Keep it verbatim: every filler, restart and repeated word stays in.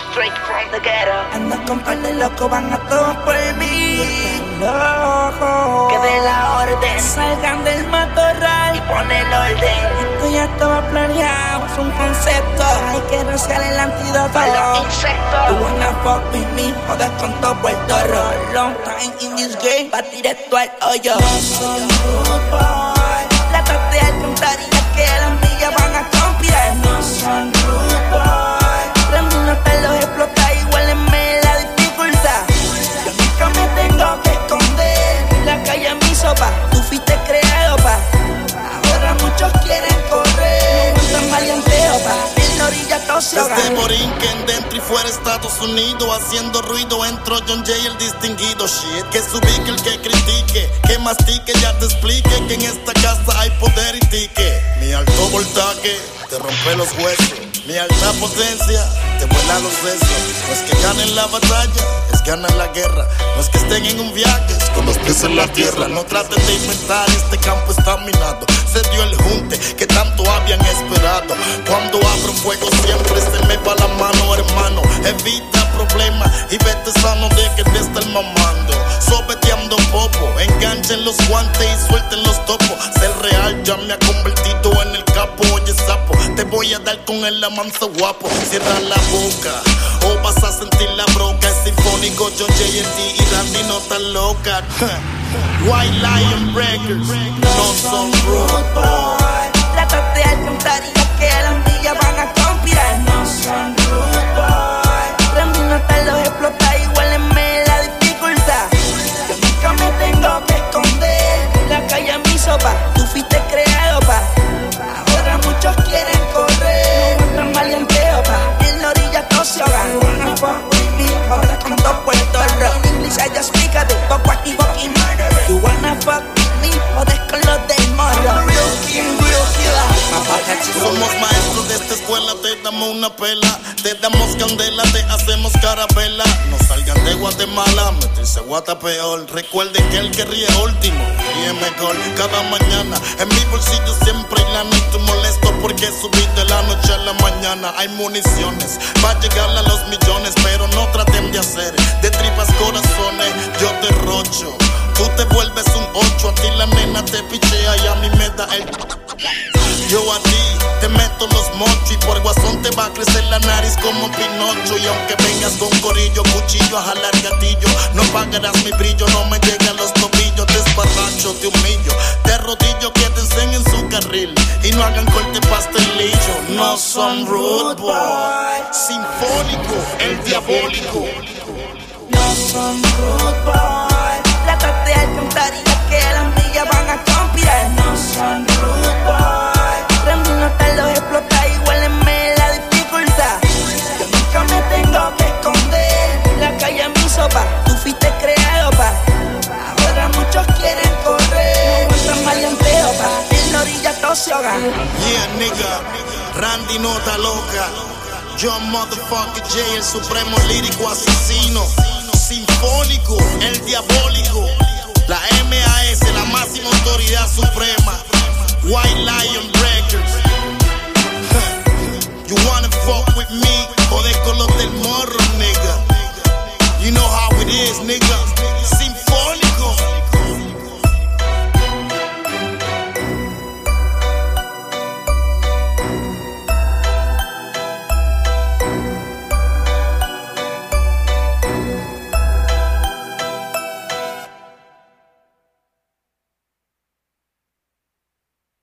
straight from the ghetto. Ando con par de locos, van a todos por mí. Loco, Que de la orden salgan del matorral y pon el orden. Esto ya estaba planeado, es un concepto. Hay que rociar el antídoto. Para los You insectos. wanna fuck with me, jodas con todo Puerto Rico. Long time in this game, va directo al hoyo. No son rude boy. La traté al contrario, que las millas van a confiar. No son rude boy. Las minas te los explota y huélenme la dificultad. Yo nunca me tengo que esconder. La calle es mi sopa, tú fuiste creado pa. Ahora muchos quieren correr. No aguantan maleanteo pa. En la orilla todos se ahogan. Desde Borinquen, dentro y fuera Estados Unidos, haciendo ruido entró John Jay el distinguido. Shit, que se ubique el que critique, que mastique, ya te explique que en esta casa hay poder y tique. Mi alto voltaje te rompe los huesos, mi alta potencia te vuela los sesos. No es que ganen la batalla, es ganar la guerra. No es que estén en un viaje, es con los pies en la tierra. No traten de inventar, este campo está minado. Se dio el junte que tanto habían esperado. Cuando abro fuego siempre se me va la mano, hermano. Evita problemas y vete sano de que te estén mamando. Sobeteando popo, enganchen los guantes y suelten los topos. Ser real ya me ha convertido en el capo. Oye sapo, te voy a dar con el amanso guapo. Cierra la boca o vas a sentir la broca. Es sinfónico, John J N T y Randy no tan loca. White Lion Records no son rude boy. La traté al contrario, que las millas van a conspirar. No son rude boy. Las minas te los explota y huélenme la dificultad. Yo nunca me tengo que esconder. La calle es mi sopa, tú fuiste creado pa. Ahora muchos quieren correr. No aguantan maleanteo pa. En la orilla todos se ahogan. Wanna fuck with me, ahora con todo Puerto Rico. En inglés ya explícate, fuck what you fucking murder. You wanna fuck with me, jodes con los del morro. Real king, real killer. Somos maestros de esta escuela, te damos una pela, te damos candela, te hacemos carabela. No salgan de Guatemala, meterse guata peor. Recuerden que el que ríe último ríe mejor. Cada mañana en mi bolsillo siempre hay lana y tú molesto porque subí de la noche a la mañana. Hay municiones para llegar a los millones, pero no traten de hacer de tripas corazones. Yo te rocho, tú te vuelves un ocho, a ti la nena te pichea y a mí me da el... Yo a ti te meto los mochos y por guasón te va a crecer la nariz como Pinocho. Y aunque vengas con corillo, cuchillo a jalar gatillo, no pagarás mi brillo, no me llegan los tobillos. Te esparracho, te humillo, te arrodillo, quédense en su carril y no hagan corte pastelillo. No son rude boy, sinfónico, el diabólico. No son rude boy. La traté al contrario, que las millas van a conspirar. No son rude boy. Las minas te los explota y huélenme la dificultad. Yo nunca me tengo que esconder. La calle es mi sopa, tú fuiste creado pa. Ahora muchos quieren correr. No aguantan maleanteo pa. En la orilla todos se ahogan. Yeah, nigga, Randy nota loca. John motherfucker J, el supremo lírico asesino. Sinfónico, el diabólico. La M A S, la máxima autoridad suprema. White Lion Records. You wanna fuck with me? Joder con los del morro, nigga. You know how it is, nigga.